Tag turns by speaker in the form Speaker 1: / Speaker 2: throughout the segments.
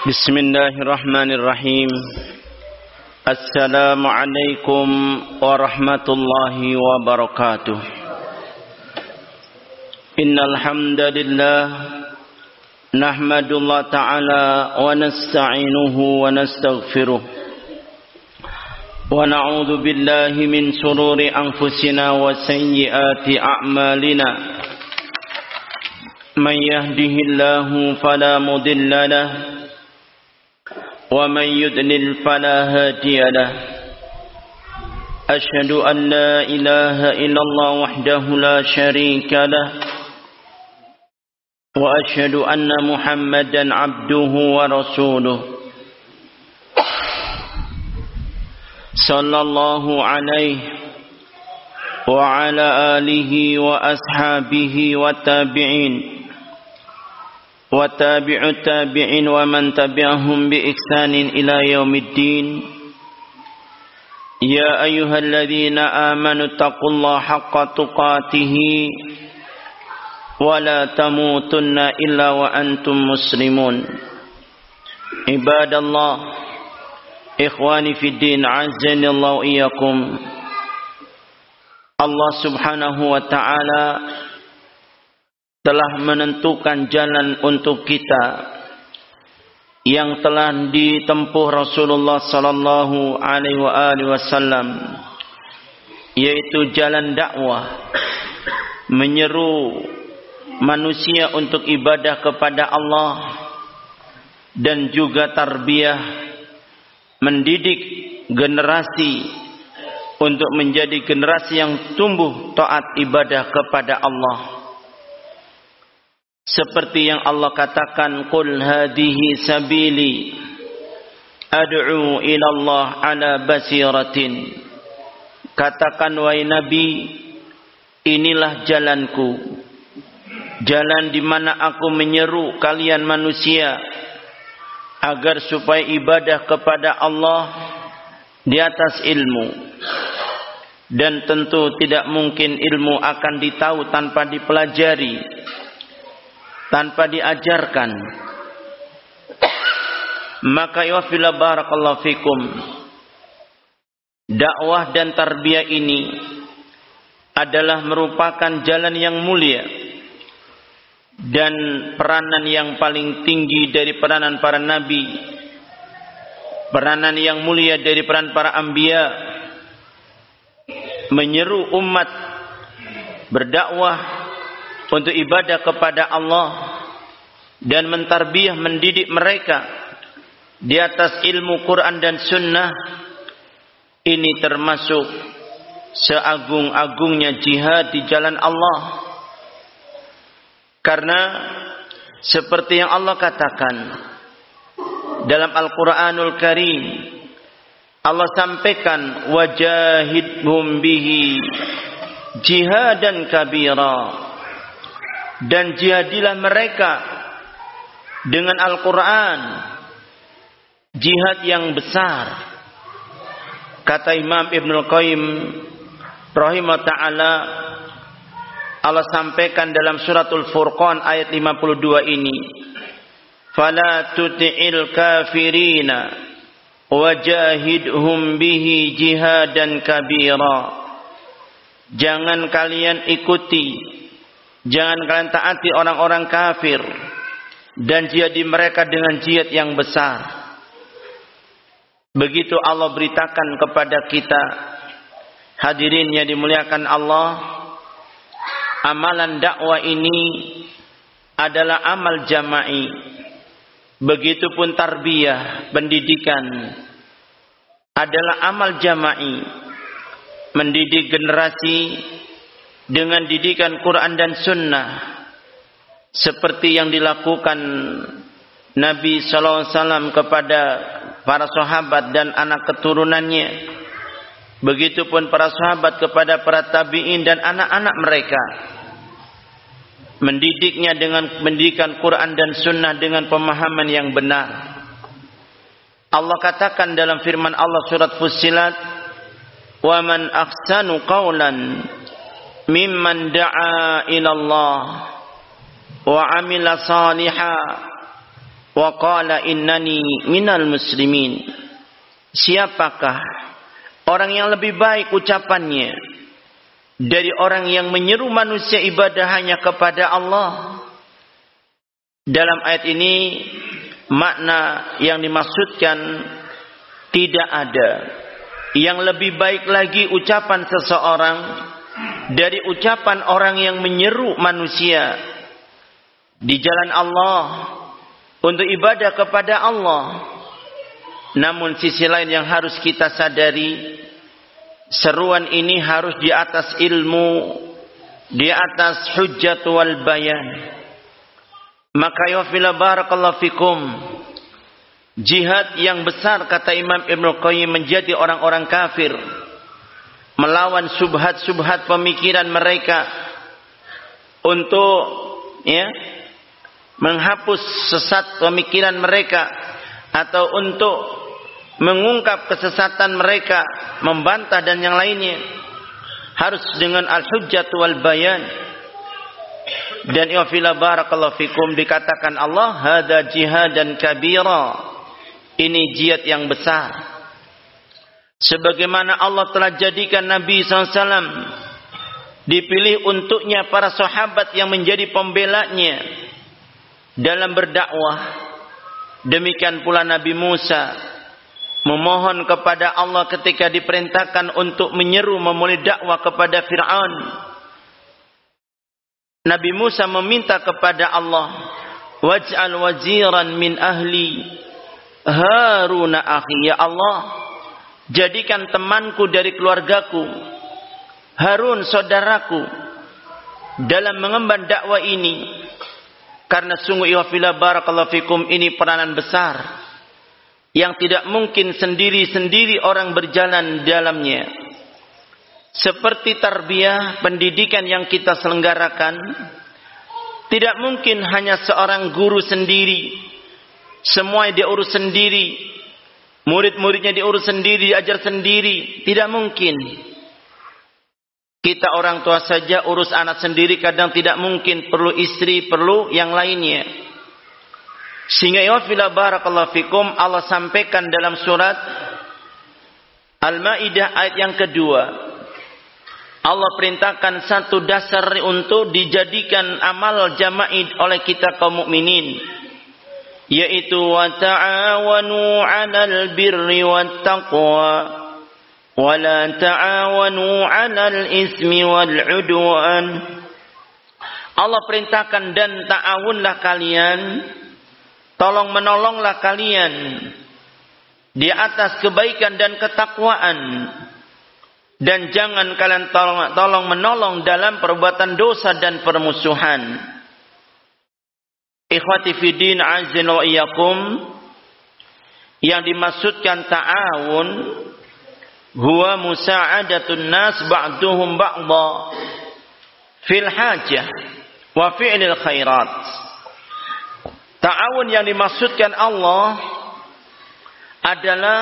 Speaker 1: Bismillahirrahmanirrahim. Assalamualaikum warahmatullahi wabarakatuh. Innal hamdalillah nahmadullah ta'ala wa nasta'inuhu wa nastaghfiruh. Wa na'udzu billahi min shururi anfusina wa sayyiati a'malina. Man yahdihillahu fala mudilla lahu ومن يضلل فلا هادي له أشهد أن لا إله إلا الله وحده لا شريك له وأشهد أن محمدا عبده ورسوله صلى الله عليه وعلى آله وأصحابه والتابعين وتابع التابعين ومن تبعهم بإحسان إلى يوم الدين يا أيها الذين آمنوا اتقوا الله حق تقاته ولا تموتن إلا وأنتم مسلمون عباد الله إخواني في الدين عزني الله وإياكم. Allah subhanahu wa ta'ala telah menentukan jalan untuk kita yang telah ditempuh Rasulullah sallallahu alaihi wasallam, yaitu jalan dakwah, menyeru manusia untuk ibadah kepada Allah, dan juga tarbiyah, mendidik generasi untuk menjadi generasi yang tumbuh taat ibadah kepada Allah. Seperti yang Allah katakan, qul hadhihi sabili ad'u ila Allah ala basiratin. Katakan wahai Nabi, inilah jalanku, jalan di mana aku menyeru kalian manusia agar supaya ibadah kepada Allah di atas ilmu. Dan tentu tidak mungkin ilmu akan ditahu tanpa dipelajari, tanpa diajarkan. Maka ya fillah barakallahu fikum, dakwah dan tarbiyah ini adalah merupakan jalan yang mulia dan peranan yang paling tinggi dari peranan para nabi, peranan yang mulia dari peran para anbiya, menyeru umat berdakwah untuk ibadah kepada Allah dan mentarbiyah, mendidik mereka di atas ilmu Quran dan Sunnah. Ini termasuk seagung-agungnya jihad di jalan Allah. Karena seperti yang Allah katakan dalam Al-Quranul Karim, Allah sampaikan wajahidhum bihi jihadan kabira, dan jihadilah mereka dengan Al-Quran jihad yang besar. Kata Imam Ibnul Qayyim rahimah ta'ala, Allah sampaikan dalam suratul Furqan ayat 52 ini, fala tuti'il kafirina wajahidhum bihi jihadan kabira. Jangan kalian ikuti, jangan kalian taati orang-orang kafir dan jihadi mereka dengan jihad yang besar. Begitu Allah beritakan kepada kita, hadirin yang dimuliakan Allah, amalan dakwah ini adalah amal jama'i. Begitupun tarbiyah, pendidikan adalah amal jama'i, mendidik generasi dengan didikan Quran dan Sunnah, seperti yang dilakukan Nabi SAW kepada para sahabat dan anak keturunannya. Begitupun para sahabat kepada para tabi'in dan anak-anak mereka, mendidiknya dengan pendidikan Quran dan Sunnah dengan pemahaman yang benar. Allah katakan dalam firman Allah surat Fussilat, wa man ahsanu qawlan mimman da'a ila Allah wa amila salihah wa qala innani minal muslimin. Siapakah orang yang lebih baik ucapannya dari orang yang menyeru manusia ibadah hanya kepada Allah? Dalam ayat ini makna yang dimaksudkan, tidak ada yang lebih baik lagi ucapan seseorang dari ucapan orang yang menyeru manusia di jalan Allah untuk ibadah kepada Allah. Namun sisi lain yang harus kita sadari, seruan ini harus di atas ilmu, di atas hujjat wal bayan. Maka ya fila barakallahu fikum, jihad yang besar kata Imam Ibnu Qayyim menjadi orang-orang kafir, melawan subhat-subhat pemikiran mereka untuk menghapus sesat pemikiran mereka atau untuk mengungkap kesesatan mereka, membantah dan yang lainnya, harus dengan al-hujjat wal bayan. Dan ya fila barakallahu fikum, dikatakan Allah hada jihadan kabira, ini jihad yang besar. Sebagaimana Allah telah jadikan Nabi SAW dipilih untuknya para sahabat yang menjadi pembelanya dalam berdakwah, demikian pula Nabi Musa memohon kepada Allah ketika diperintahkan untuk menyeru memulai dakwah kepada Fir'aun. Nabi Musa meminta kepada Allah, waj'al waziran min ahli Harun akhi, ya Allah, jadikan temanku dari keluargaku, Harun saudaraku, dalam mengemban dakwah ini. Karena sungguh ya fila barakallahu fikum, ini peranan besar yang tidak mungkin sendiri-sendiri orang berjalan dalamnya. Seperti tarbiyah, pendidikan yang kita selenggarakan, tidak mungkin hanya seorang guru sendiri, semua dia urus sendiri, murid-muridnya diurus sendiri, diajar sendiri, tidak mungkin. Kita orang tua saja urus anak sendiri kadang tidak mungkin, perlu istri, perlu yang lainnya. Sehingga ya fila barakallahu fikum, Allah sampaikan dalam surat Al-Maidah ayat yang kedua, Allah perintahkan satu dasar untuk dijadikan amal jama'i oleh kita kaum mukminin, yaitu wa ta'awanu 'alal birri wat taqwa wa la ta'awanu 'alal ismi wal 'udwan. Allah perintahkan, dan ta'awunlah kalian, tolong menolonglah kalian di atas kebaikan dan ketakwaan, dan jangan kalian tolong menolong dalam perbuatan dosa dan permusuhan. Ikhwati fiddin azza wa iyyakum, yang dimaksudkan ta'awun huwa musa'adatun nas ba'duhum ba'dha fil hajah wa fi'lil khairat. Ta'awun yang dimaksudkan Allah adalah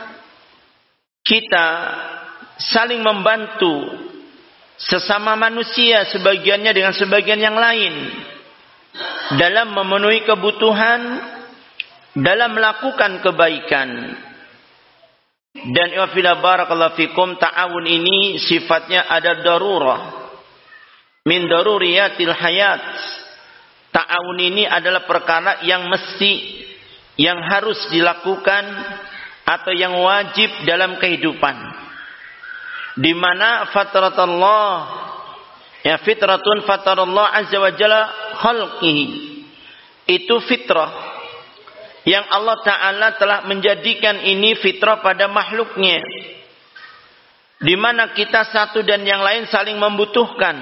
Speaker 1: kita saling membantu sesama manusia, sebagiannya dengan sebagian yang lain, dalam memenuhi kebutuhan, dalam melakukan kebaikan. Dan ya fila barakallahu fikum, ta'awun ini sifatnya ada darurah min daruriyatil hayat. Ta'awun ini adalah perkara yang mesti, yang harus dilakukan atau yang wajib dalam kehidupan, di mana fatratullah, fitratun fatarallah azza wa jalla khalqihi, itu fitrah yang Allah Ta'ala telah menjadikan ini fitrah pada makhluknya, di mana kita satu dan yang lain saling membutuhkan.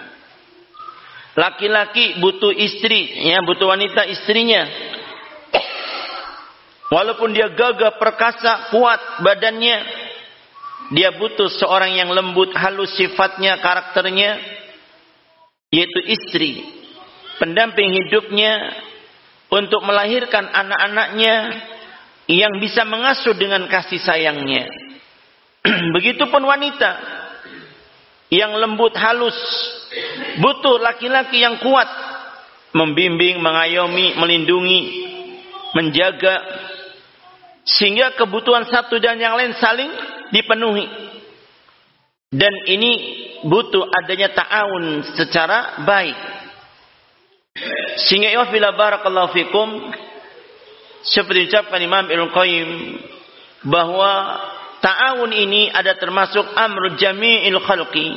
Speaker 1: Laki-laki butuh istri, butuh wanita istrinya, walaupun dia gagah perkasa kuat badannya, dia butuh seorang yang lembut, halus sifatnya, karakternya, yaitu istri, pendamping hidupnya untuk melahirkan anak-anaknya yang bisa mengasuh dengan kasih sayangnya. Begitupun wanita yang lembut, halus, butuh laki-laki yang kuat, membimbing, mengayomi, melindungi, menjaga sehingga kebutuhan satu dan yang lain saling dipenuhi. Dan ini butuh adanya ta'awun secara baik. Sehingga ya fila barakallahu fikum, seperti ucapkan Imam Ibnu Qayyim bahwa ta'awun ini ada termasuk amru jami'il khalqi,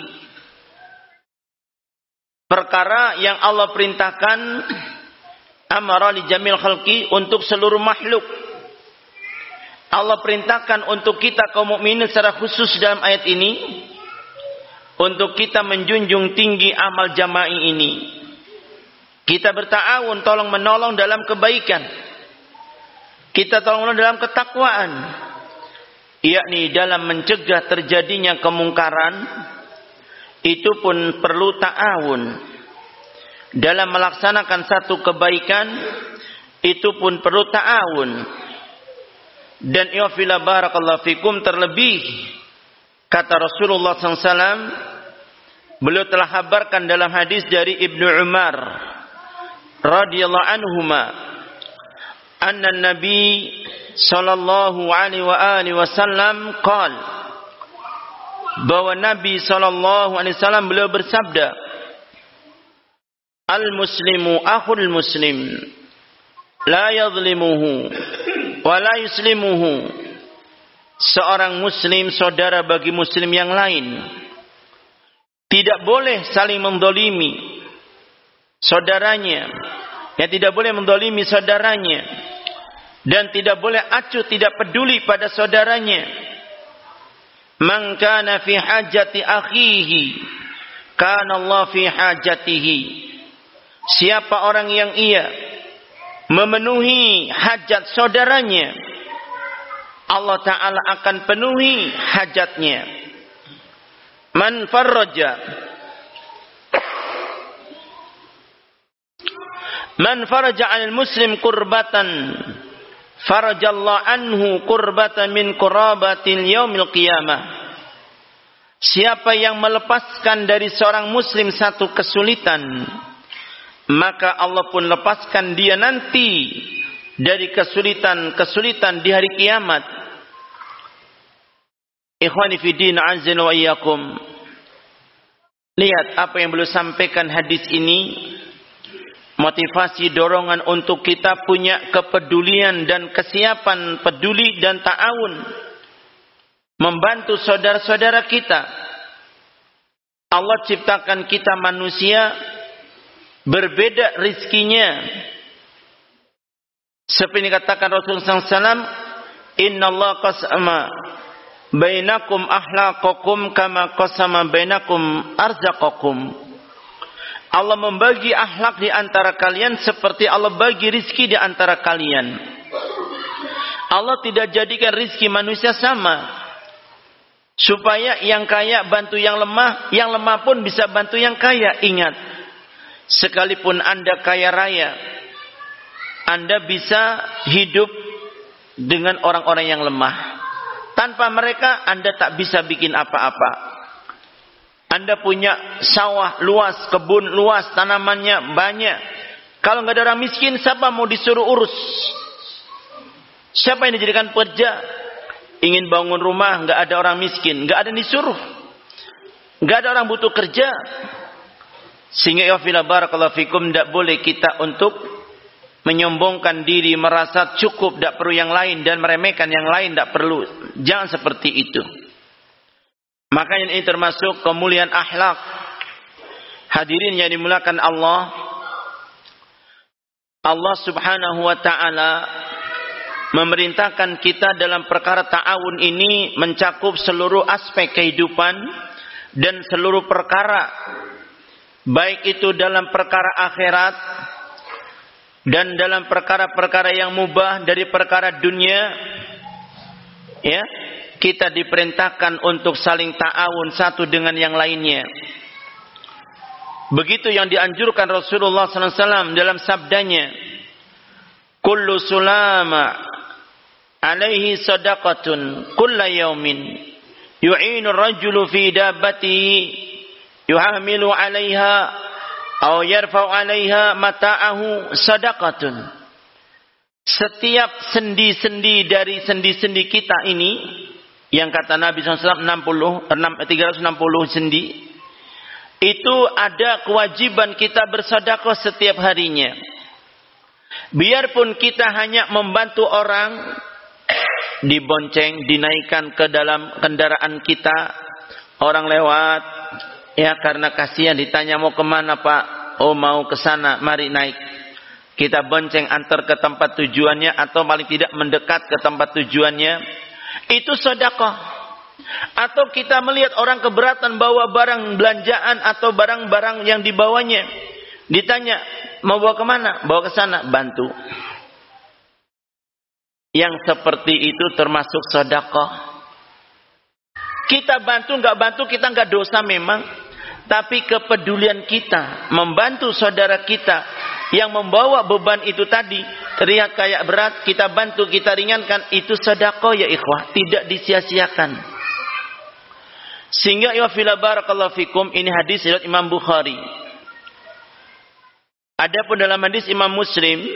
Speaker 1: perkara yang Allah perintahkan, amara li jamil khalqi, untuk seluruh makhluk. Allah perintahkan untuk kita kaum mukminin secara khusus dalam ayat ini untuk kita menjunjung tinggi amal jama'i ini. Kita berta'awun, tolong menolong dalam kebaikan. Kita tolong menolong dalam ketakwaan, yakni dalam mencegah terjadinya kemungkaran. Itu pun perlu ta'awun. Dalam melaksanakan satu kebaikan, itu pun perlu ta'awun. Dan ya fila barakallahu fikum, terlebih kata Rasulullah SAW, beliau telah kabarkan dalam hadis dari Ibnu Umar radhiyallahu anhuma, anna Nabi sallallahu alaihi wa alihi wasallam qaal, bahwa Nabi sallallahu alaihi wasallam beliau bersabda, al-muslimu akhul muslim, la yadhlimuhu wa la yuslimuhu. Seorang muslim saudara bagi muslim yang lain, tidak boleh saling mendolimi saudaranya, ya, tidak boleh mendolimi saudaranya, dan tidak boleh acuh tidak peduli pada saudaranya. Man kana fi hajati akhihi kana Allah fi hajatihi. Siapa orang yang ia memenuhi hajat saudaranya, Allah Ta'ala akan penuhi hajatnya. Man farraja anil muslim kurbatan, farajallahu anhu kurbatan min kurabatil yaumil qiyamah. Siapa yang melepaskan dari seorang muslim satu kesulitan, maka Allah pun lepaskan dia nanti dari kesulitan-kesulitan di hari kiamat. Ikhwani fi din, azza wa iyyakum. Lihat apa yang beliau sampaikan hadis ini, motivasi dorongan untuk kita punya kepedulian dan kesiapan peduli dan ta'awun, membantu saudara-saudara kita. Allah ciptakan kita manusia berbeda rizkinya. Seperti dikatakan Rasulullah SAW, Inna Allah qasama bainakum ahlaqakum kama qasama bainakum arzaqakum. Allah membagi akhlak di antara kalian seperti Allah bagi rizki di antara kalian. Allah tidak jadikan rizki manusia sama, supaya yang kaya bantu yang lemah pun bisa bantu yang kaya. Ingat, sekalipun Anda kaya raya, Anda bisa hidup dengan orang-orang yang lemah. Tanpa mereka Anda tak bisa bikin apa-apa. Anda punya sawah luas, kebun luas, tanamannya banyak. Kalau nggak ada orang miskin, siapa mau disuruh urus? Siapa yang dijadikan pekerja? Ingin bangun rumah, nggak ada orang miskin, nggak ada yang disuruh, nggak ada orang butuh kerja. Sehingga ya fila barakallahu fikum, tidak boleh kita untuk menyombongkan diri, merasa cukup, tidak perlu yang lain, dan meremehkan yang lain, tidak perlu. Jangan seperti itu. Makanya ini termasuk kemuliaan akhlak. Hadirin yang dimuliakan Allah, Allah subhanahu wa ta'ala memerintahkan kita dalam perkara ta'awun ini mencakup seluruh aspek kehidupan dan seluruh perkara, baik itu dalam perkara akhirat dan dalam perkara-perkara yang mubah dari perkara dunia. Ya, kita diperintahkan untuk saling ta'awun satu dengan yang lainnya. Begitu yang dianjurkan Rasulullah SAW dalam sabdanya, kullu sulama alaihi sadaqatun kulla yaumin yu'inu rajulu fi dabbatihi yuhamilu alaiha aw yarfa'u alaiha mata'ahu sadaqatun. setiap sendi-sendi dari sendi-sendi kita ini, yang kata Nabi SAW 360 sendi, itu ada kewajiban kita bersedekah setiap harinya. Biarpun kita hanya membantu orang, dibonceng, dinaikkan ke dalam kendaraan kita, orang lewat, ya karena kasihan ditanya mau kemana Pak, oh mau ke sana, mari naik. Kita bonceng antar ke tempat tujuannya atau paling tidak mendekat ke tempat tujuannya, itu sedekah. Atau kita melihat orang keberatan bawa barang belanjaan atau barang-barang yang dibawanya, ditanya mau bawa kemana, bawa ke sana, bantu. Yang seperti itu termasuk sedekah. Kita bantu nggak bantu kita nggak dosa memang, tapi kepedulian kita membantu saudara kita yang membawa beban itu tadi terlihat kayak berat, kita bantu, kita ringankan, itu sedekah ya ikhwah, tidak disia-siakan. Sehingga ya fila barakallahu fikum, ini hadis riwayat Imam Bukhari. Adapun dalam hadis Imam Muslim,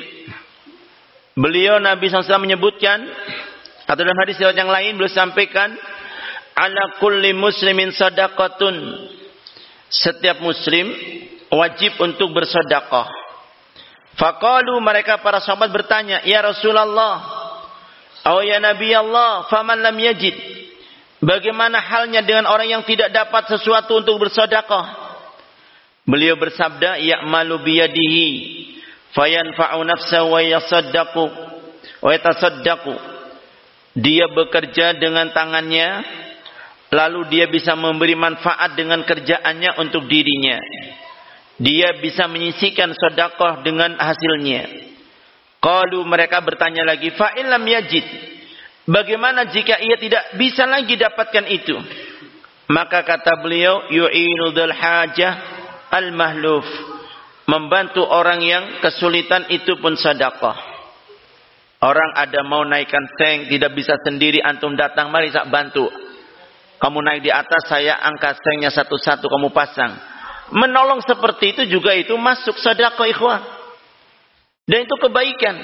Speaker 1: beliau Nabi SAW menyebutkan, atau dalam hadis riwayat yang lain beliau sampaikan, ala kulli muslimin sadaqatun, setiap muslim wajib untuk bersedekah. Faqalu, mereka para sahabat bertanya, ya Rasulullah, atau ya Nabi Allah, faman lam yajid, bagaimana halnya dengan orang yang tidak dapat sesuatu untuk bersedekah? Beliau bersabda, ya'malu biyadihi fayanfa'u nafsahu wa yasaddaqu wa yatasaddaqu. Dia bekerja dengan tangannya, lalu dia bisa memberi manfaat dengan kerjaannya untuk dirinya. Dia bisa menyisihkan sedekah dengan hasilnya. Qalu, mereka bertanya lagi, fa in lam yajid, bagaimana jika ia tidak bisa lagi dapatkan itu? Maka kata beliau, yu'inu dzal hajah al-mahluf, membantu orang yang kesulitan itu pun sedekah. Orang ada mau naikkan seng, tidak bisa sendiri, antum datang, mari saya bantu. Kamu naik di atas, saya angkat sengnya satu-satu, kamu pasang. Menolong seperti itu juga itu masuk sedekah ikhwah. Dan itu kebaikan.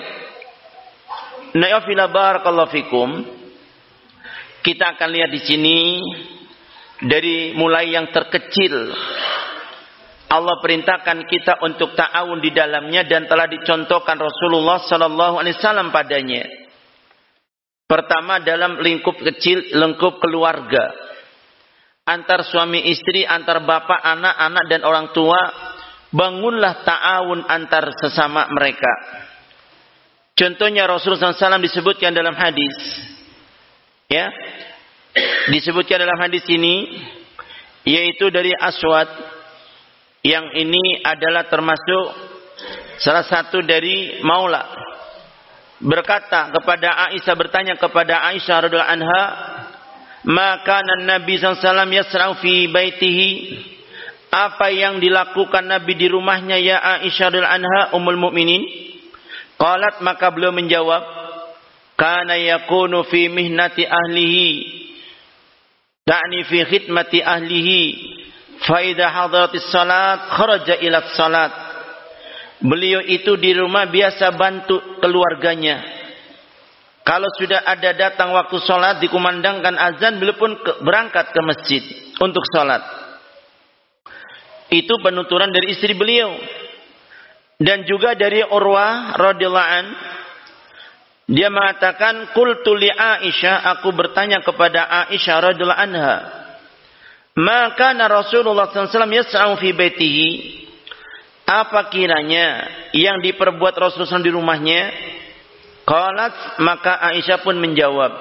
Speaker 1: Na'afila barakallahu fikum. Kita akan lihat di sini dari mulai yang terkecil. Allah perintahkan kita untuk ta'awun di dalamnya dan telah dicontohkan Rasulullah sallallahu alaihi wasallam padanya. Pertama dalam lingkup kecil, lingkup keluarga. Antar suami istri, antar bapak, anak-anak dan orang tua, bangunlah ta'awun antar sesama mereka. Contohnya Rasulullah SAW disebutkan dalam hadis, ya, disebutkan dalam hadis ini, yaitu dari Aswad, yang ini adalah termasuk salah satu dari Maula, berkata kepada Aisyah, bertanya kepada Aisyah radhiyallahu anha, maka Nabi SAW yasra'u fi baitihi, apa yang dilakukan Nabi di rumahnya ya Aisyah radhiyallahu anha ummul mukminin? Qalat, maka beliau menjawab, kana yakunu fi mihnati ahlihi, ta'ni fi khidmati ahlihi, fa idza hadaratis salat kharaja ila salat. Beliau itu di rumah biasa bantu keluarganya. Kalau sudah ada datang waktu sholat, dikumandangkan azan, beliau pun berangkat ke masjid untuk sholat. Itu penuturan dari istri beliau. Dan juga dari Urwah radhiyallahu an, dia mengatakan, qultu li Aisyah, aku bertanya kepada Aisyah radhiyallahu anha, maka Rasulullah SAW yas'au fi baitihi, apa kiranya yang diperbuat Rasulullah di rumahnya? Qalat, maka Aisyah pun menjawab,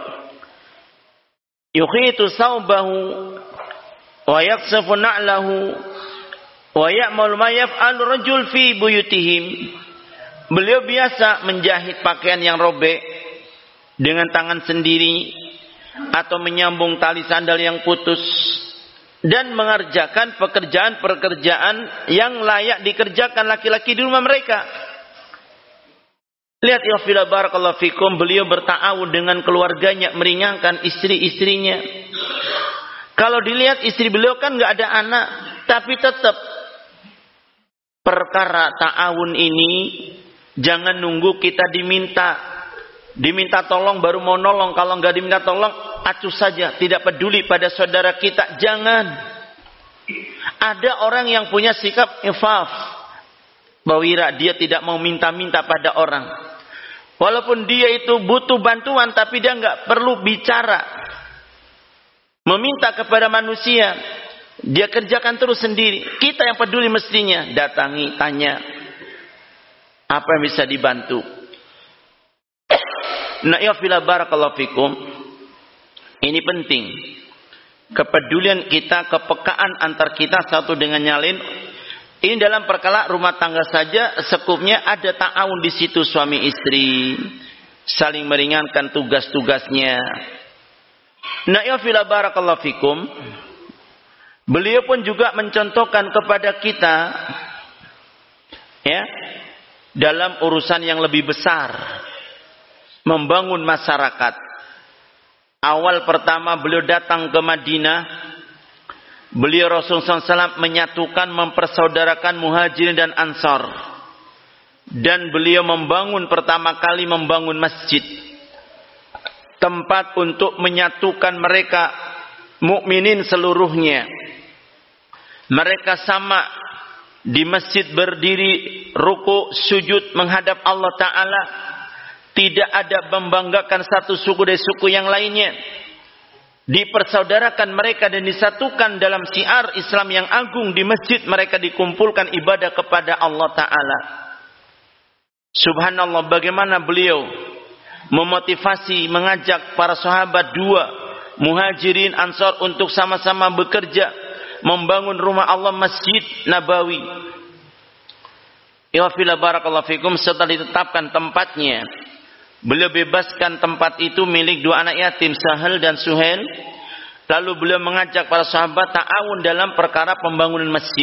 Speaker 1: yukhitu saubahu wa yaksafu na'lahu wa ya'mal ma yaf'alu rajul fi buyutihim. Beliau biasa menjahit pakaian yang robek dengan tangan sendiri atau menyambung tali sandal yang putus dan mengerjakan pekerjaan-pekerjaan yang layak dikerjakan laki-laki di rumah mereka. Lihat ya fila barakallahu fikum, beliau berta'awun dengan keluarganya, meringankan istri-istrinya. Kalau dilihat istri beliau kan nggak ada anak, tapi tetap perkara ta'awun ini jangan nunggu kita diminta. Diminta tolong baru mau nolong, kalau enggak diminta tolong acuh saja, tidak peduli pada saudara kita. Jangan. Ada orang yang punya sikap ifaf, bawira, dia tidak mau minta-minta pada orang. Walaupun dia itu butuh bantuan, tapi dia enggak perlu bicara, meminta kepada manusia. Dia kerjakan terus sendiri. Kita yang peduli mestinya datangi, tanya apa yang bisa dibantu. Nah, ya fila barakallahu fikum. Ini penting. Kepedulian kita, kepekaan antar kita satu dengan yang lain. Ini dalam perkara rumah tangga saja, sekupnya ada ta'awun di situ, suami istri saling meringankan tugas-tugasnya. Nah, ya fila barakallahu fikum. Beliau pun juga mencontohkan kepada kita, ya, dalam urusan yang lebih besar, membangun masyarakat. Awal pertama beliau datang ke Madinah, beliau Rasulullah SAW menyatukan, mempersaudarakan Muhajirin dan Ansar, dan beliau pertama kali membangun masjid, tempat untuk menyatukan mereka mukminin seluruhnya. Mereka sama di masjid, berdiri ruku sujud menghadap Allah Ta'ala. Tidak ada membanggakan satu suku dari suku yang lainnya. Dipersaudarakan mereka dan disatukan dalam syiar Islam yang agung. Di masjid mereka dikumpulkan ibadah kepada Allah Ta'ala. Subhanallah, bagaimana beliau memotivasi, mengajak para sahabat dua, Muhajirin Ansar, untuk sama-sama bekerja membangun rumah Allah, Masjid Nabawi. Ya fila barakallahu fikum. Setelah ditetapkan tempatnya, beliau bebaskan tempat itu milik dua anak yatim, Sahal dan Suhail. Lalu beliau mengajak para sahabat ta'awun dalam perkara pembangunan masjid.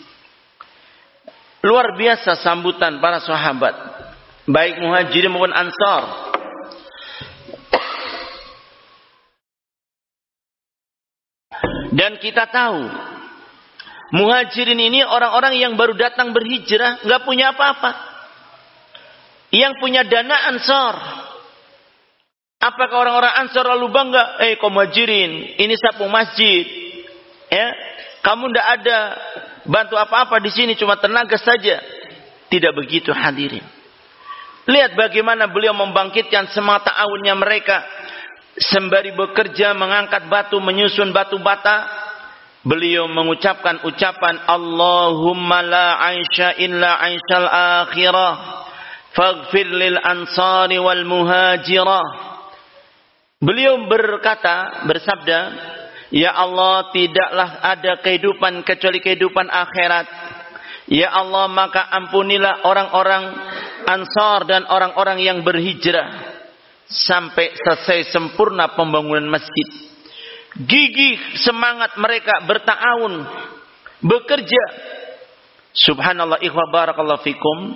Speaker 1: Luar biasa sambutan para sahabat, baik Muhajirin maupun Ansar. Dan kita tahu, Muhajirin ini orang-orang yang baru datang berhijrah, nggak punya apa-apa. Yang punya dana Ansar. Apakah orang-orang Ansar lalu bangga? Kaum Muhajirin, ini sapu masjid, ya, kamu ndak ada bantu apa-apa di sini, cuma tenaga saja. Tidak begitu, hadirin. Lihat bagaimana beliau membangkitkan semangat ta'awunnya mereka. Sembari bekerja mengangkat batu, menyusun batu bata, beliau mengucapkan ucapan Allahumma la aisha illa aishal akhirah faghfir lil ansari wal muhajirah. Beliau bersabda, ya Allah, tidaklah ada kehidupan kecuali kehidupan akhirat. Ya Allah, maka ampunilah orang-orang Ansar dan orang-orang yang berhijrah sampai selesai sempurna pembangunan masjid. Gigih semangat mereka berta'awun, bekerja. Subhanallah, ikhwah barakallahu fikum.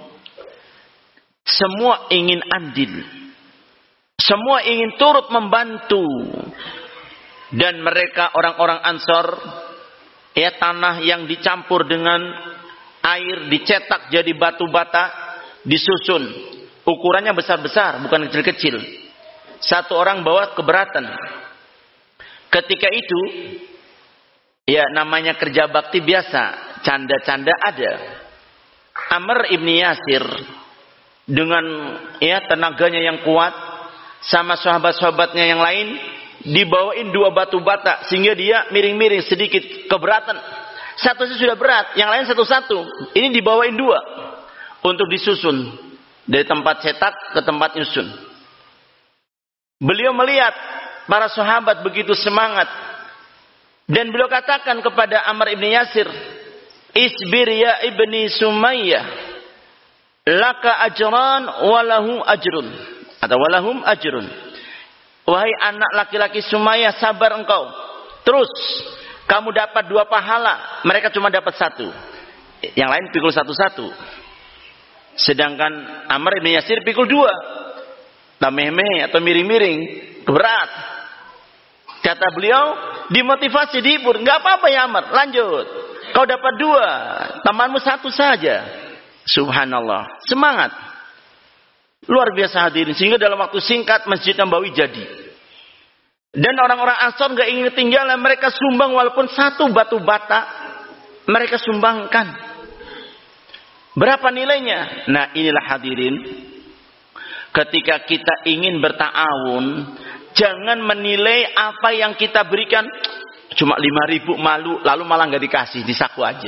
Speaker 1: Semua ingin andil, semua ingin turut membantu. Dan mereka orang-orang Ansar, ya, tanah yang dicampur dengan air dicetak jadi batu bata, disusun. Ukurannya besar-besar, bukan kecil-kecil. Satu orang bawa keberatan. Ketika itu, ya, namanya kerja bakti biasa, canda-canda ada. Amr ibni Yasir dengan, ya, tenaganya yang kuat, sama sahabat-sahabatnya yang lain, dibawain dua batu bata sehingga dia miring-miring sedikit, keberatan. Satu sudah berat, yang lain satu-satu. Ini dibawain dua untuk disusun dari tempat cetak ke tempat nyusun. Beliau melihat para sahabat begitu semangat, dan beliau katakan kepada Amr ibn Yasir, isbir ya ibni Sumayyah, laka ajran walahu ajrun, atau walahum ajrun. Wahai anak laki-laki Sumayyah, sabar engkau, terus kamu dapat dua pahala, mereka cuma dapat satu, yang lain pikul satu-satu. Sedangkan Amr ibn Yasir pikul dua, tameh-meh atau miring-miring, berat. Kata beliau, dimotivasi, dihibur, nggak apa-apa ya Amr, lanjut. Kau dapat dua, temanmu satu saja. Subhanallah, semangat. Luar biasa hadirin. Sehingga dalam waktu singkat Masjid Nabawi jadi. Dan orang-orang Ansor gak ingin ketinggalan. Mereka sumbang walaupun satu batu bata. Mereka sumbangkan. Berapa nilainya? Nah inilah hadirin. Ketika kita ingin berta'awun. Jangan menilai apa yang kita berikan. Cuma 5.000 malu. Lalu malah gak dikasih. Di saku aja.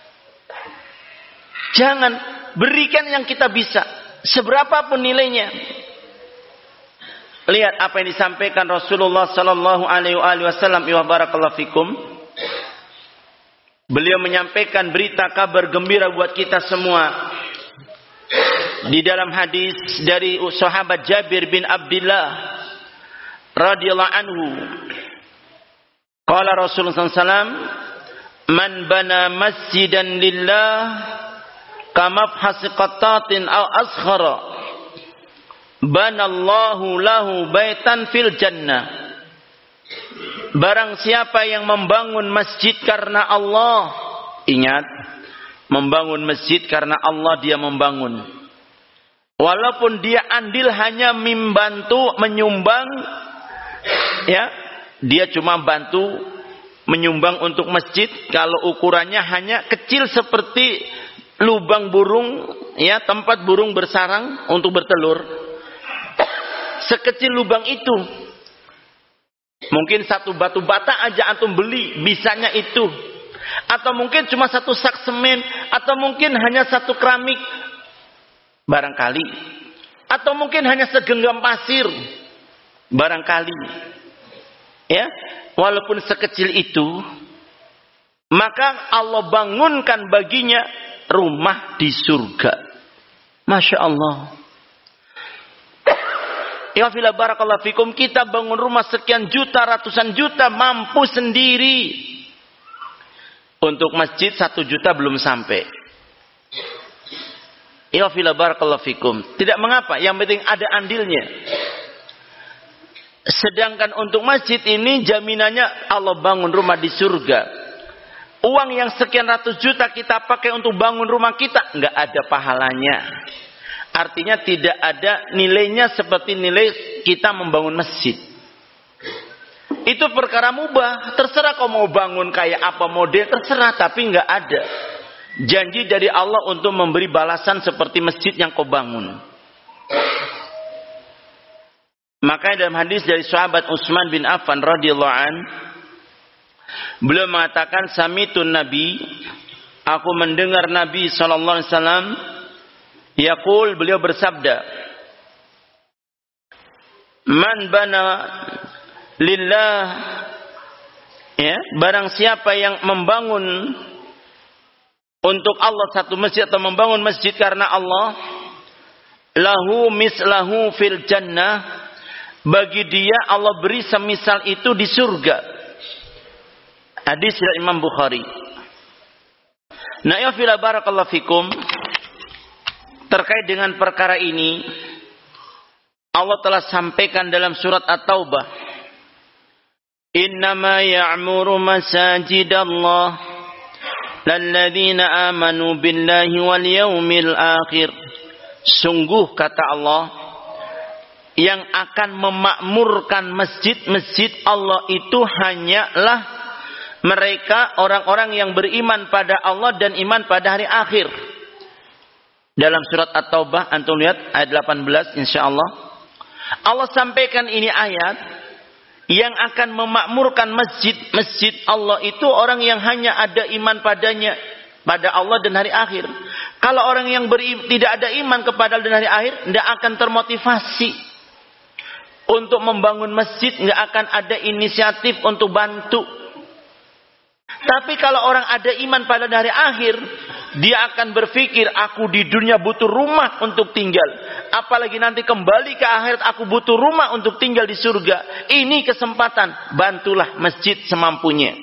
Speaker 1: Jangan. Berikan yang kita bisa. Seberapapun nilainya. Lihat apa yang disampaikan Rasulullah sallallahu alaihi wasallam wa barakallahu fikum. Beliau menyampaikan berita kabar gembira buat kita semua. Di dalam hadis dari sahabat Jabir bin Abdullah radhiyallahu anhu. Qala Rasulullah sallallahu alaihi wasallam, "Man bana masjidan lillah kamafhasi qattatin aw asghara banallahu lahu baitan fil jannah." Barang siapa yang membangun masjid karena Allah, ingat, membangun masjid karena Allah dia membangun. Walaupun dia andil hanya membantu menyumbang, ya, dia cuma bantu menyumbang untuk masjid kalau ukurannya hanya kecil seperti lubang burung, ya, tempat burung bersarang untuk bertelur. Sekecil lubang itu. Mungkin satu batu bata aja antum beli, bisanya itu. Atau mungkin cuma satu sak semen, atau mungkin hanya satu keramik. Barangkali. Atau mungkin hanya segenggam pasir. Barangkali. Ya, walaupun sekecil itu, maka Allah bangunkan baginya rumah di surga. Masya Allah. Ya fila barakallahu fikum, kita bangun rumah sekian juta, ratusan juta, mampu sendiri. Untuk masjid 1 juta belum sampai. Ya fila barakallahu fikum. Tidak mengapa, yang penting ada andilnya. Sedangkan untuk masjid ini jaminannya Allah bangun rumah di surga. Uang yang sekian ratus juta kita pakai untuk bangun rumah kita, nggak ada pahalanya. Artinya tidak ada nilainya seperti nilai kita membangun masjid. Itu perkara mubah. Terserah kau mau bangun kayak apa model, terserah. Tapi nggak ada janji dari Allah untuk memberi balasan seperti masjid yang kau bangun. Makanya dalam hadis dari sahabat Utsman bin Affan radhiyallahu an, beliau mengatakan, samitun Nabi, aku mendengar Nabi sallallahu alaihi wasallam yaqul, beliau bersabda, man bana lillah, ya, barang siapa yang membangun untuk Allah satu masjid atau membangun masjid karena Allah, lahu mislahu fil jannah, bagi dia Allah beri semisal itu di surga. Hadis dari Imam Bukhari. Nah, ya fila barakallahu fikum, terkait dengan perkara ini Allah telah sampaikan dalam surat At-Taubah, innama ya'muru masajidallah lalladzina amanu billahi wal yawmil akhir. Sungguh kata Allah, yang akan memakmurkan masjid-masjid Allah itu hanyalah mereka orang-orang yang beriman pada Allah dan iman pada hari akhir. Dalam surat At-Taubah antum lihat ayat 18 insyaallah. Allah sampaikan ini ayat yang akan memakmurkan masjid-masjid Allah itu orang yang hanya ada iman padanya, pada Allah dan hari akhir. Kalau orang yang tidak ada iman kepada Allah dan hari akhir, tidak akan termotivasi untuk membangun masjid, tidak akan ada inisiatif untuk bantu. Tapi kalau orang ada iman pada hari akhir, dia akan berpikir, aku di dunia butuh rumah untuk tinggal, apalagi nanti kembali ke akhirat aku butuh rumah untuk tinggal di surga. Ini kesempatan, bantulah masjid semampunya.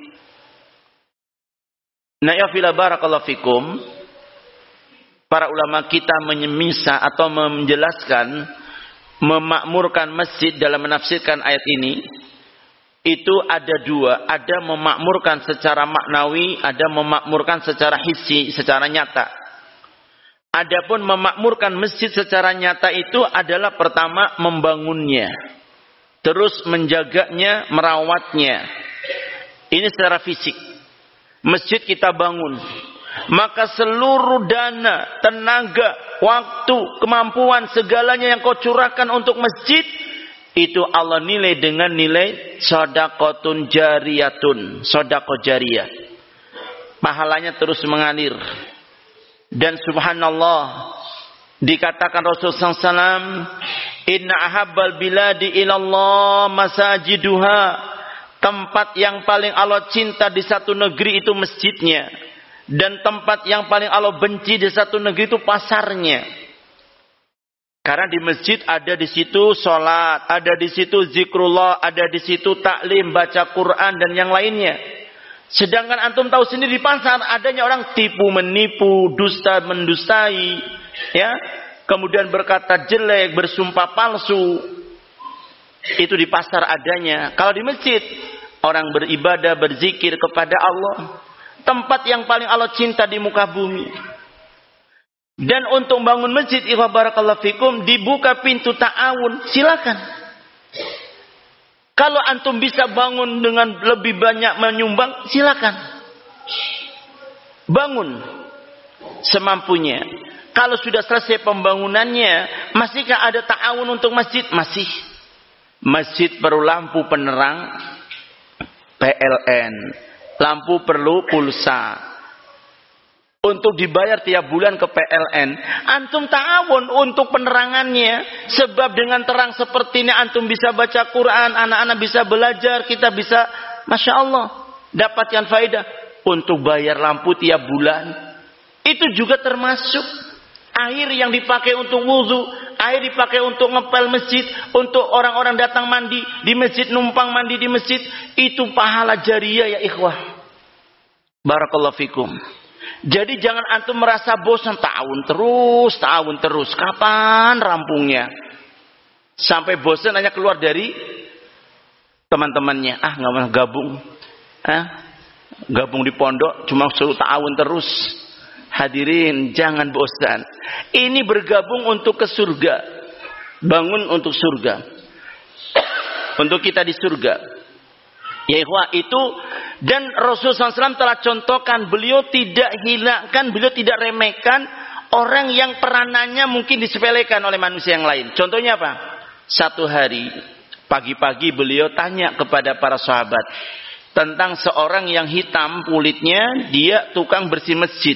Speaker 1: Nah ya fila barakallahu fikum, para ulama kita menyemisah atau menjelaskan memakmurkan masjid dalam menafsirkan ayat ini, itu ada dua. Ada memakmurkan secara maknawi, ada memakmurkan secara hissi, secara nyata. Adapun memakmurkan masjid secara nyata itu adalah pertama membangunnya, terus menjaganya, merawatnya. Ini secara fisik. Masjid kita bangun, maka seluruh dana, tenaga, waktu, kemampuan, segalanya yang kau curahkan untuk masjid, itu Allah nilai dengan nilai shadaqatun jariyatun, shadaqah jariyah. Pahalanya terus mengalir. Dan subhanallah, dikatakan Rasulullah SAW, inna ahabbal biladi ilallah masajiduha. Tempat yang paling Allah cinta di satu negeri itu masjidnya. Dan tempat yang paling Allah benci di satu negeri itu pasarnya. Karena di masjid ada di situ sholat, ada di situ zikrullah, ada di situ taklim, baca Quran dan yang lainnya. Sedangkan antum tahu sendiri di pasar adanya orang tipu menipu, dusta mendustai, ya, kemudian berkata jelek, bersumpah palsu. Itu di pasar adanya. Kalau di masjid orang beribadah, berzikir kepada Allah, tempat yang paling Allah cinta di muka bumi. Dan untuk bangun masjid, ikhwah barakallahu fikum, dibuka pintu ta'awun, silakan. Kalau antum bisa bangun dengan lebih banyak menyumbang, silakan. Bangun semampunya. Kalau sudah selesai pembangunannya, masihkah ada ta'awun untuk masjid? Masih. Masjid perlu lampu penerang PLN. Lampu perlu pulsa. Untuk dibayar tiap bulan ke PLN. Antum ta'awun untuk penerangannya. Sebab dengan terang seperti ini antum bisa baca Quran, anak-anak bisa belajar, kita bisa, Masya Allah, dapatkan faedah. Untuk bayar lampu tiap bulan, itu juga termasuk air yang dipakai untuk wudu, air dipakai untuk ngepel masjid, untuk orang-orang datang mandi di masjid, numpang mandi di masjid. Itu pahala jariyah ya ikhwah. Barakallahu fikum. Jadi jangan antum merasa bosan, tahun terus. Kapan rampungnya? Sampai bosan hanya keluar dari teman-temannya. Nggak mau gabung. Gabung di pondok cuma suruh ta'awun terus. Hadirin, jangan bosan. Ini bergabung untuk ke surga. Bangun untuk surga. Untuk kita di surga. Ya ikhwah, itu. Dan Rasulullah SAW telah contohkan, beliau tidak hilangkan, beliau tidak remehkan orang yang peranannya mungkin disepelekan oleh manusia yang lain. Contohnya apa? Satu hari pagi-pagi beliau tanya kepada para sahabat tentang seorang yang hitam kulitnya, dia tukang bersih masjid.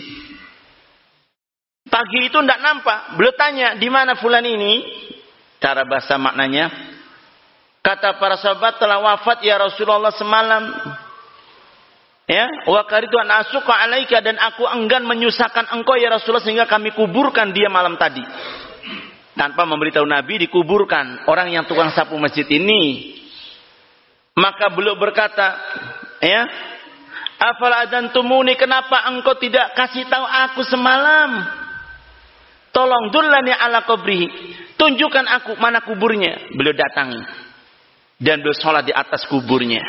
Speaker 1: Pagi itu tidak nampak. Beliau tanya, di mana fulan ini? Cara bahasa maknanya, kata para sahabat, telah wafat ya Rasulullah semalam. Ya, wa karitu an asuqa alaika, dan aku enggan menyusahkan engkau ya Rasulullah sehingga kami kuburkan dia malam tadi. Tanpa memberitahu Nabi, dikuburkan orang yang tukang sapu masjid ini. Maka beliau berkata, ya, afala adantumuni, kenapa engkau tidak kasih tahu aku semalam? Tolong dullani ala qabrihi, tunjukkan aku mana kuburnya. Beliau datangi dan beliau sholat di atas kuburnya.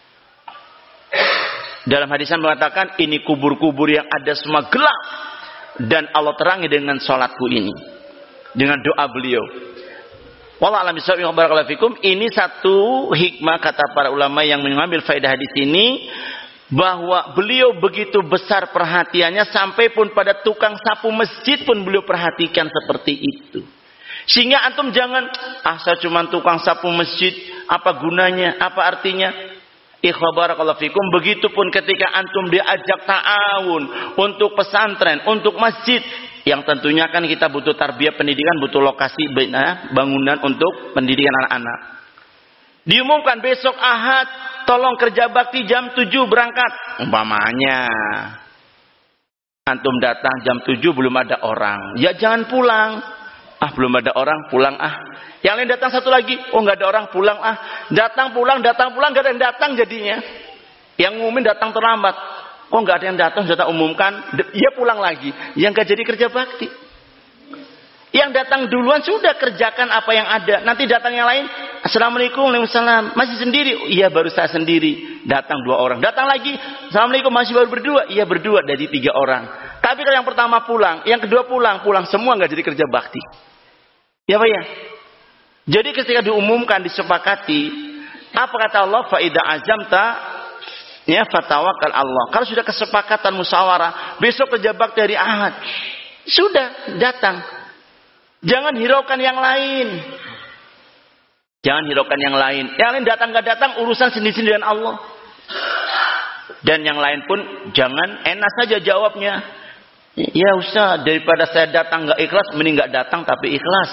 Speaker 1: Dalam hadisnya mengatakan, ini kubur-kubur yang ada semua gelap, dan Allah terangi dengan sholatku ini, dengan doa beliau. Wallahu a'lam bishawab. Barakallahu fikum. Ini satu hikmah kata para ulama yang mengambil faedah hadis ini, bahwa beliau begitu besar perhatiannya sampai pun pada tukang sapu masjid pun beliau perhatikan seperti itu. Sehingga antum jangan, saya cuma tukang sapu masjid, apa gunanya, apa artinya? Ikhwah barakallahu fikum. Begitupun ketika antum diajak ta'awun untuk pesantren, untuk masjid, yang tentunya kan kita butuh tarbiyah pendidikan, butuh lokasi bangunan untuk pendidikan anak-anak. Diumumkan besok Ahad, tolong kerja bakti jam 7 berangkat. Umpamanya antum datang jam 7 belum ada orang, ya jangan pulang. Belum ada orang, pulang Yang lain datang satu lagi, nggak ada orang, pulang Datang pulang, nggak ada yang datang jadinya. Yang ngumumin datang terlambat. Nggak ada yang datang, sudah umumkan, dia pulang lagi. Yang nggak jadi kerja bakti. Yang datang duluan sudah kerjakan apa yang ada. Nanti datang yang lain, assalamualaikum, waalaikumsalam. Masih sendiri? Iya, baru saya sendiri. Datang 2 orang. Datang lagi, assalamualaikum, masih baru berdua? Iya, berdua, dari 3 orang. Tapi kalau yang pertama pulang, yang kedua pulang semua nggak jadi kerja bakti. Ya Pak ya? Jadi ketika diumumkan, disepakati, apa kata Allah? Fa idza azamta ya fatawakkal Allah. Kalau sudah kesepakatan musyawarah, besok kerja bakti hari Ahad. Sudah datang. Jangan hiraukan yang lain. Jangan hiraukan yang lain. Yang lain datang nggak datang urusan sendiri-sendiri dengan Allah. Dan yang lain pun jangan enak saja jawabnya. Ya Ustaz, daripada saya datang nggak ikhlas, mending nggak datang tapi ikhlas.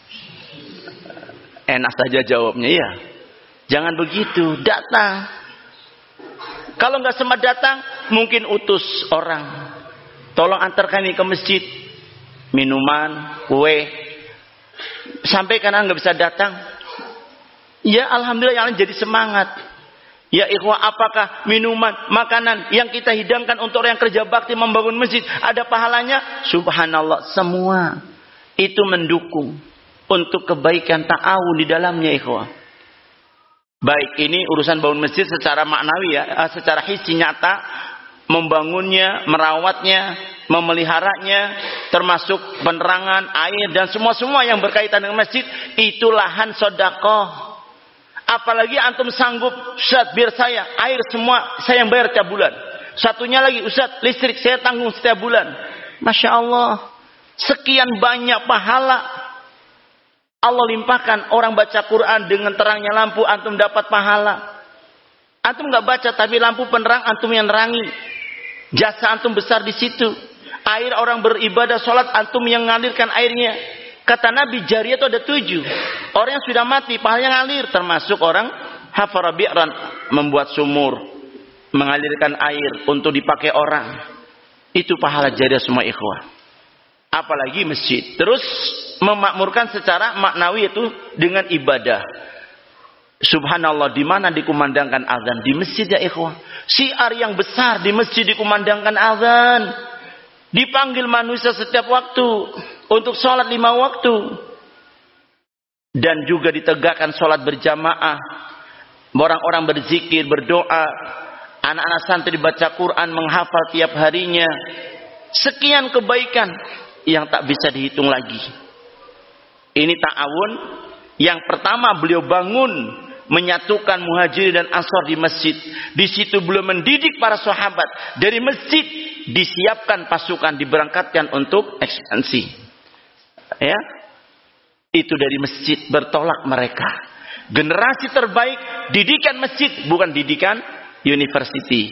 Speaker 1: Enak saja jawabnya ya. Jangan begitu, datang. Kalau nggak sempat datang, mungkin utus orang. Tolong antarkan ini ke masjid. Minuman, kue. Sampai karena nggak bisa datang. Ya Alhamdulillah yang lain jadi semangat. Ya ikhwah, apakah minuman, makanan yang kita hidangkan untuk orang yang kerja bakti membangun masjid ada pahalanya? Subhanallah, semua itu mendukung untuk kebaikan ta'awun di dalamnya ikhwah. Baik ini urusan bangun masjid secara maknawi ya, secara hissi nyata, membangunnya, merawatnya, memeliharanya, termasuk penerangan, air dan semua yang berkaitan dengan masjid, itu lahan sedekah. Apalagi antum sanggup, Ustaz biar saya air semua saya yang bayar setiap bulan. Satunya lagi, Ustaz listrik saya tanggung setiap bulan. Masya Allah, sekian banyak pahala Allah limpahkan. Orang baca Quran dengan terangnya lampu, antum dapat pahala. Antum nggak baca tapi lampu penerang, antum yang nerangi. Jasa antum besar di situ. Air orang beribadah sholat, antum yang ngalirkan airnya. Kata Nabi, jariyah itu ada 7. Orang yang sudah mati, pahalanya ngalir. Termasuk orang hafara bi'ran, membuat sumur, mengalirkan air untuk dipakai orang. Itu pahala jariyah semua ikhwah. Apalagi masjid. Terus memakmurkan secara maknawi itu dengan ibadah. Subhanallah, di mana dikumandangkan azan? Di masjid ya ikhwah. Syiar yang besar di masjid dikumandangkan azan. Dipanggil manusia setiap waktu untuk sholat 5 waktu. Dan juga ditegakkan sholat berjamaah. Orang-orang berzikir, berdoa. Anak-anak santri baca Quran, menghafal tiap harinya. Sekian kebaikan yang tak bisa dihitung lagi. Ini ta'awun. Yang pertama beliau bangun, menyatukan muhajirin dan ansor di masjid. Di situ beliau mendidik para sahabat. Dari masjid disiapkan pasukan, diberangkatkan untuk ekspansi. Ya, itu dari masjid bertolak mereka. Generasi terbaik didikan masjid, bukan didikan university.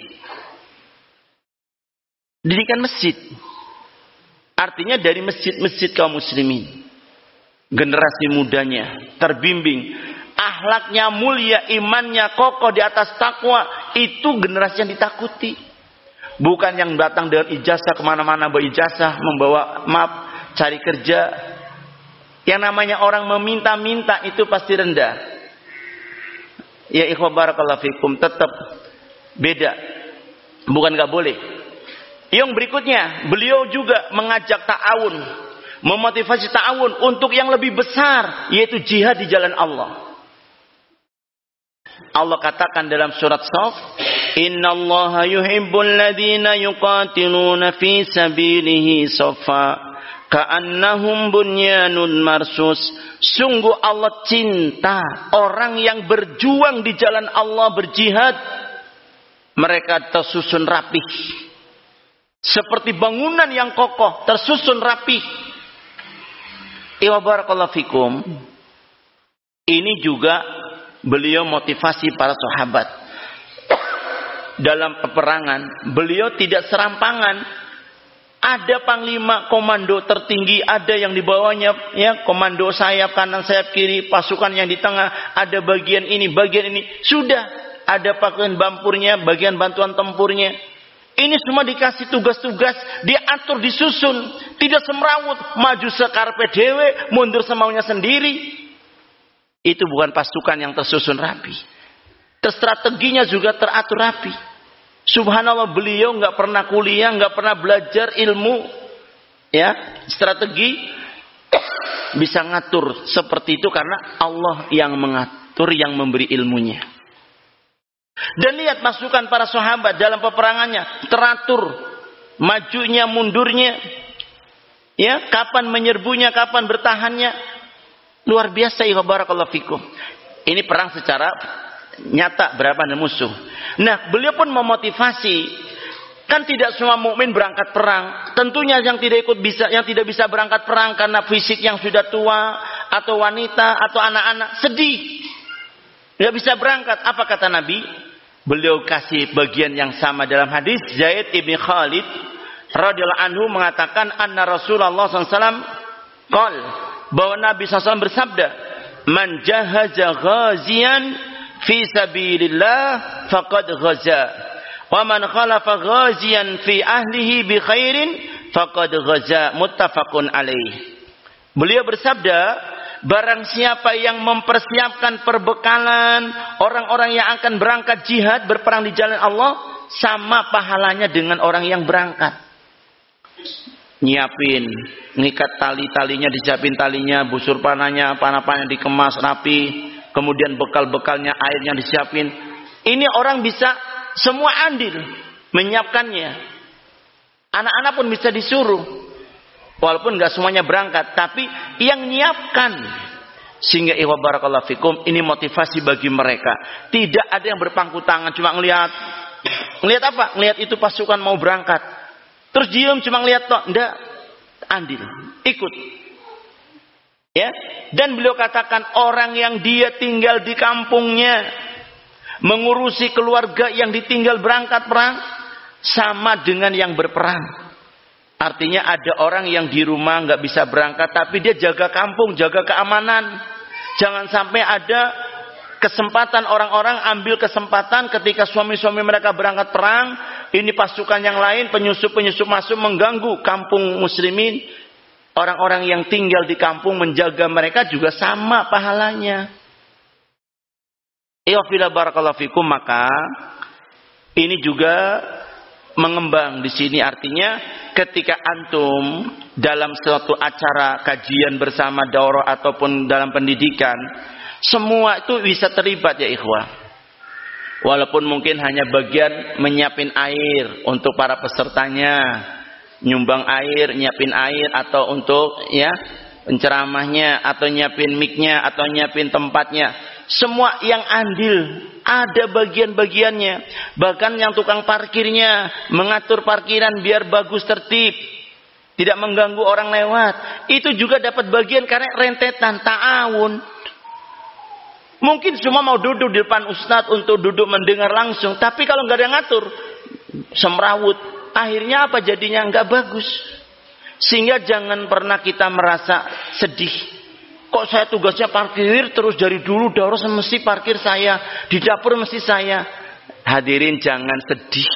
Speaker 1: Didikan masjid. Artinya dari masjid-masjid kaum muslimin. Generasi mudanya terbimbing, akhlaknya mulia, imannya kokoh di atas takwa. Itu generasi yang ditakuti. Bukan yang datang dengan ijazah kemana-mana, berijazah, membawa map, cari kerja. Yang namanya orang meminta-minta itu pasti rendah. Ya ikhwah barakallahu fikum, tetap beda. Bukan gak boleh. Yang berikutnya, beliau juga mengajak ta'awun, memotivasi ta'awun untuk yang lebih besar, yaitu jihad di jalan Allah. Allah katakan dalam surat Shaf, innallaha yuhibbul ladzina yuqatiluna fi sabilihi shaffa ka'annahum bunyanun marsus. Sungguh Allah cinta orang yang berjuang di jalan Allah, berjihad. Mereka tersusun rapih seperti bangunan yang kokoh, tersusun rapih. Iwa barakallahu fikum. Ini juga beliau motivasi para sahabat. Dalam peperangan, beliau tidak serampangan. Ada panglima komando tertinggi, ada yang di bawahnya, ya, komando sayap kanan, sayap kiri, pasukan yang di tengah, ada bagian ini, bagian ini. Sudah ada bagian bampurnya, bagian bantuan tempurnya. Ini semua dikasih tugas-tugas, diatur, disusun, tidak semrawut, maju sekarpe dewe, mundur semaunya sendiri. Itu bukan pasukan yang tersusun rapi. Strateginya juga teratur rapi. Subhanallah, beliau nggak pernah kuliah, nggak pernah belajar ilmu, ya, strategi, bisa ngatur seperti itu karena Allah yang mengatur, yang memberi ilmunya. Dan lihat pasukan para sahabat dalam peperangannya teratur, majunya, mundurnya, ya, kapan menyerbunya, kapan bertahannya, luar biasa. Ya barakallahu fikum. Ini perang secara nyata berhadapan dengan musuh. Nah, beliau pun memotivasi, kan tidak semua mukmin berangkat perang. Tentunya yang tidak bisa berangkat perang karena fisik yang sudah tua atau wanita atau anak-anak sedih, nggak bisa berangkat. Apa kata Nabi? Beliau kasih bagian yang sama dalam hadis. Zaid ibn Khalid radhiyallahu anhu mengatakan, anna Rasulullah SAW qol, bahwa Nabi SAW bersabda, man jahaza ghaziyan fi sabilillah faqad ghaza, wa man khalafa ghaziyan fi ahlihi bi khairin faqad ghaza, muttafaqun alaih. Beliau bersabda, barang siapa yang mempersiapkan perbekalan orang-orang yang akan berangkat jihad, berperang di jalan Allah, sama pahalanya dengan orang yang berangkat. Nyiapin, ngikat tali-talinya, disiapin talinya, busur panahnya, panah-panahnya dikemas rapi, kemudian bekal-bekalnya, airnya disiapin. Ini orang bisa semua andil menyiapkannya. Anak-anak pun bisa disuruh, walaupun nggak semuanya berangkat, tapi yang nyiapkan. Sehingga ihwa barakallahu fikum, ini motivasi bagi mereka. Tidak ada yang berpangku tangan cuma ngelihat apa? Ngelihat itu pasukan mau berangkat, terus diem cuma ngelihat toh. Nggak, andil, ikut. Ya, dan beliau katakan, orang yang dia tinggal di kampungnya, mengurusi keluarga yang ditinggal berangkat perang, sama dengan yang berperang. Artinya ada orang yang di rumah nggak bisa berangkat, tapi dia jaga kampung, jaga keamanan. Jangan sampai ada kesempatan orang-orang ambil kesempatan ketika suami-suami mereka berangkat perang, ini pasukan yang lain, penyusup-penyusup masuk mengganggu kampung muslimin. Orang-orang yang tinggal di kampung menjaga mereka juga sama pahalanya. Iyafila barakallahu fikum. Maka ini juga mengembang di sini, artinya ketika antum dalam suatu acara kajian bersama daurah ataupun dalam pendidikan, semua itu bisa terlibat ya ikhwah. Walaupun mungkin hanya bagian menyiapin air untuk para pesertanya, nyumbang air, nyiapin air, atau untuk ya penceramahnya, atau nyiapin mic-nya, atau nyiapin tempatnya. Semua yang andil ada bagian-bagiannya. Bahkan yang tukang parkirnya mengatur parkiran biar bagus, tertib, tidak mengganggu orang lewat, itu juga dapat bagian karena rentetan, ta'awun. Mungkin cuma mau duduk di depan ustadz untuk duduk mendengar langsung, tapi kalau nggak ada yang ngatur, semrawut, akhirnya apa jadinya? Nggak bagus. Sehingga jangan pernah kita merasa sedih. Kok saya tugasnya parkir terus dari dulu, daurah mesti parkir saya, di dapur mesti saya. Hadirin, jangan sedih.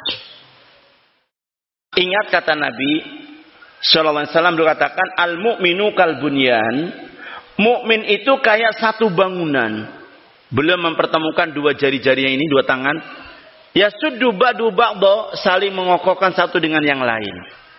Speaker 1: Ingat kata Nabi sallallahu alaihi wasallam, beliau katakan, al mu'minu kal bunyan. Mukmin itu kayak satu bangunan. Beliau mempertemukan dua jari-jarinya ini, dua tangan. Yasuddu ba'du ba'da, saling mengokohkan satu dengan yang lain.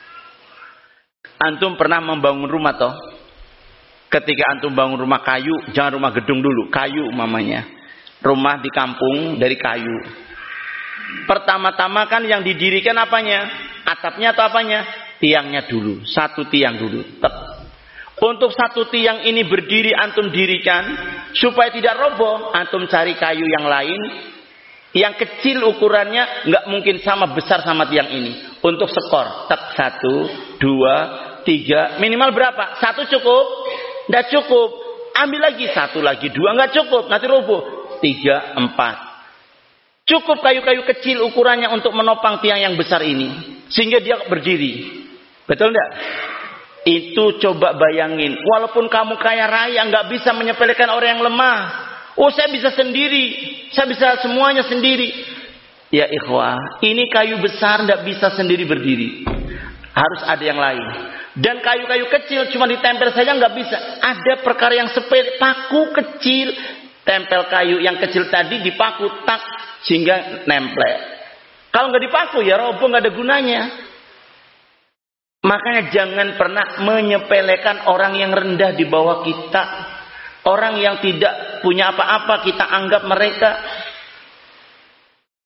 Speaker 1: Antum pernah membangun rumah toh? Ketika antum bangun rumah kayu, jangan rumah gedung dulu, kayu mamanya. Rumah di kampung dari kayu. Pertama-tama kan yang didirikan apanya? Atapnya atau apanya? Tiangnya dulu, satu tiang dulu. Untuk satu tiang ini berdiri, antum dirikan supaya tidak roboh, antum cari kayu yang lain yang kecil ukurannya, nggak mungkin sama besar sama tiang ini. Untuk skor, tak 1, 2, 3, minimal berapa? 1 cukup? Nggak cukup. Ambil lagi 1 lagi, 2 nggak cukup, nanti roboh. 3, 4. Cukup kayu-kayu kecil ukurannya untuk menopang tiang yang besar ini, sehingga dia berdiri. Betul nggak? Itu coba bayangin, walaupun kamu kaya raya, nggak bisa menyepelekan orang yang lemah. Oh, saya bisa sendiri, saya bisa semuanya sendiri. Ya ikhwah, ini kayu besar nggak bisa sendiri berdiri, harus ada yang lain. Dan kayu-kayu kecil cuma ditempel saja nggak bisa. Ada perkara yang sepele, paku kecil, tempel kayu yang kecil tadi dipaku tak sehingga nempel. Kalau nggak dipaku ya roboh, nggak ada gunanya. Makanya jangan pernah menyepelekan orang yang rendah di bawah kita. Orang yang tidak punya apa-apa kita anggap mereka.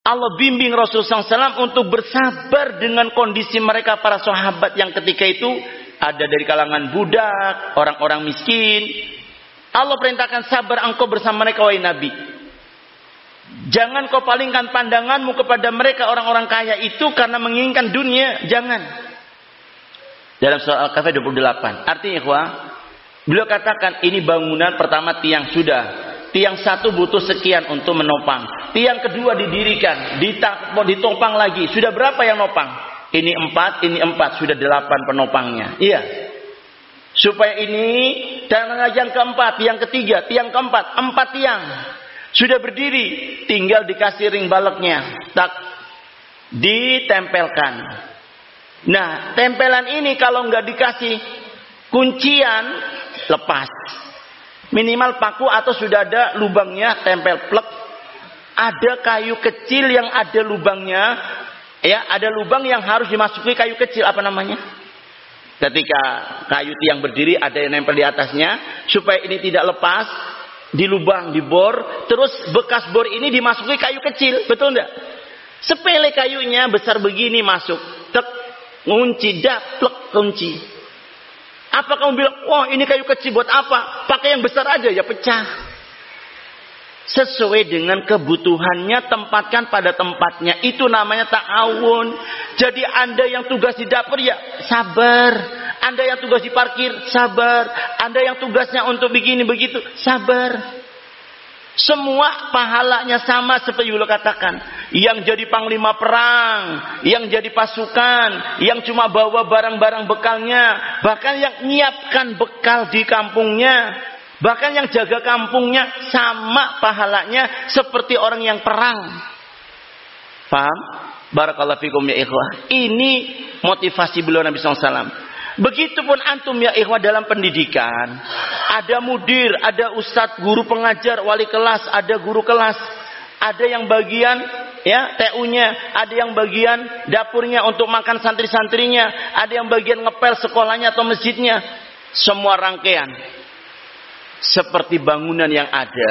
Speaker 1: Allah bimbing Rasulullah SAW untuk bersabar dengan kondisi mereka para sahabat yang ketika itu ada dari kalangan budak, orang-orang miskin. Allah perintahkan sabar engkau bersama mereka wahai Nabi. Jangan kau palingkan pandanganmu kepada mereka orang-orang kaya itu karena menginginkan dunia. Jangan. Dalam surah Al-Kahfi 28. Artinya ikhwah, beliau katakan ini bangunan pertama tiang sudah. Tiang satu butuh sekian untuk menopang. Tiang kedua didirikan, ditopang lagi. Sudah berapa yang nopang? Ini 4, ini 4. Sudah 8 penopangnya. Iya. Supaya ini, dan yang keempat, tiang ketiga, tiang keempat, 4 tiang. Sudah berdiri, tinggal dikasih ring baleknya. Tak, ditempelkan. Nah, tempelan ini kalau nggak dikasih kuncian, lepas. Minimal paku atau sudah ada lubangnya, tempel plek. Ada kayu kecil yang ada lubangnya, ya, ada lubang yang harus dimasuki kayu kecil, apa namanya? Ketika kayu tiang berdiri ada yang nempel di atasnya, supaya ini tidak lepas, di lubang, dibor, terus bekas bor ini dimasuki kayu kecil, betul enggak? Sepele kayunya besar begini masuk, tek, ngunci, plek, kunci. Apa kamu bilang, wah ini kayu kecil buat apa? Pakai yang besar aja ya pecah. Sesuai dengan kebutuhannya, tempatkan pada tempatnya. Itu namanya ta'awun. Jadi Anda yang tugas di dapur ya sabar. Anda yang tugas di parkir, sabar. Anda yang tugasnya untuk begini begitu, sabar. Semua pahalanya sama seperti beliau katakan. Yang jadi panglima perang, yang jadi pasukan, yang cuma bawa barang-barang bekalnya, bahkan yang nyiapkan bekal di kampungnya, bahkan yang jaga kampungnya, sama pahalanya seperti orang yang perang. Paham? Barakallahu fikum ya ikhwah. Ini motivasi beliau Nabi SAW. Begitupun antum ya ikhwah dalam pendidikan. Ada mudir, ada ustadz, guru pengajar, wali kelas, ada guru kelas. Ada yang bagian ya TU-nya, ada yang bagian dapurnya untuk makan santri-santrinya, ada yang bagian ngepel sekolahnya atau masjidnya. Semua rangkaian seperti bangunan yang ada.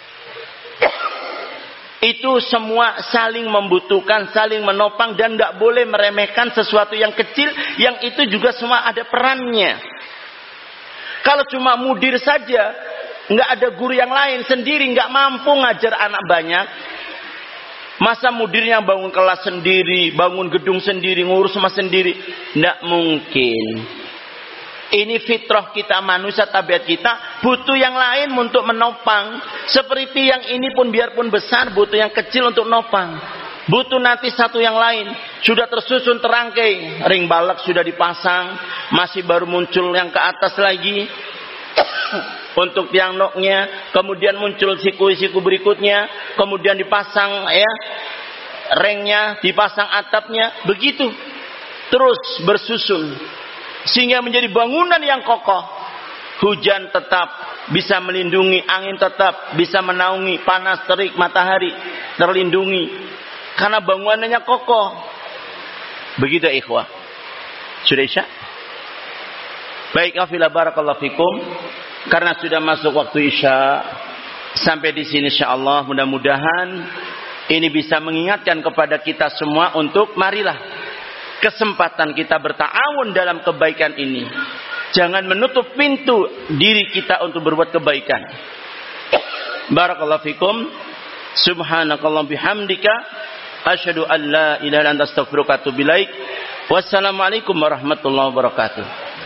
Speaker 1: Itu semua saling membutuhkan, saling menopang, dan nggak boleh meremehkan sesuatu yang kecil, yang itu juga semua ada perannya. Kalau cuma mudir saja, nggak ada guru yang lain, sendiri nggak mampu ngajar anak banyak. Masa mudirnya bangun kelas sendiri, bangun gedung sendiri, ngurus semua sendiri? Nggak mungkin. Ini fitrah kita, manusia, tabiat kita butuh yang lain untuk menopang. Seperti yang ini pun biarpun besar, butuh yang kecil untuk nopang. Butuh nanti satu yang lain. Sudah tersusun terangkai, ring balak sudah dipasang, masih baru muncul yang ke atas lagi untuk tiang noknya. Kemudian muncul siku-siku berikutnya, kemudian dipasang ya ringnya, dipasang atapnya, begitu terus bersusun. Sehingga menjadi bangunan yang kokoh. Hujan tetap bisa melindungi, angin tetap bisa menaungi, panas, terik, matahari terlindungi. Karena bangunannya kokoh. Begitu ikhwah. Sudah isya? Baik, afila barakallahu fikum. Karena sudah masuk waktu isya, sampai di sini insyaallah, mudah-mudahan ini bisa mengingatkan kepada kita semua untuk marilah kesempatan kita berta'awun dalam kebaikan ini. Jangan menutup pintu diri kita untuk berbuat kebaikan. Barakallahu fikum. Subhanakallah bihamdika. Asyhadu an la ilaha illa anta astaghfiruka wa atubu ilaik. Wassalamualaikum warahmatullahi wabarakatuh.